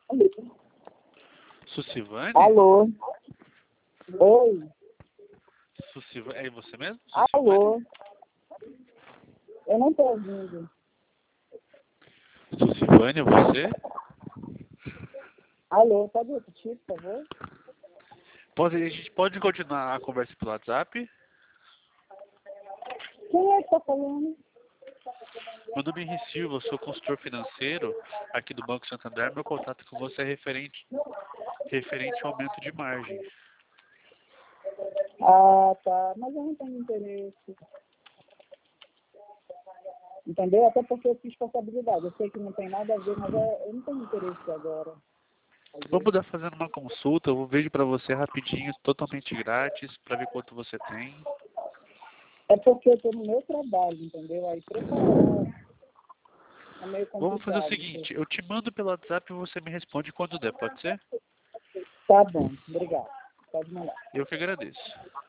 Sucivane? Alô? Oi? É você mesmo? Alô? Eu não tô ouvindo. Sucivane, é você? Alô, pode repetir, por favor? A gente pode continuar a conversa pelo WhatsApp? Quem é que tá falando? Meu nome é Henri Silva, eu sou consultor financeiro aqui do Banco Santander. Meu contato com você é referente ao aumento de margem. Ah, tá. Mas eu não tenho interesse. Entendeu? Até porque eu fiz responsabilidade. Eu sei que não tem nada a ver, mas eu não tenho interesse agora. Vamos mudar fazendo uma consulta, eu vejo para você rapidinho, totalmente grátis, para ver quanto você tem. É porque eu tô no meu trabalho, entendeu? Aí preparar é meio Vamos fazer o complicado. seguinte, eu te mando pelo WhatsApp e você me responde quando der, pode ser? Tá bom, obrigado. Pode mandar. Eu que agradeço.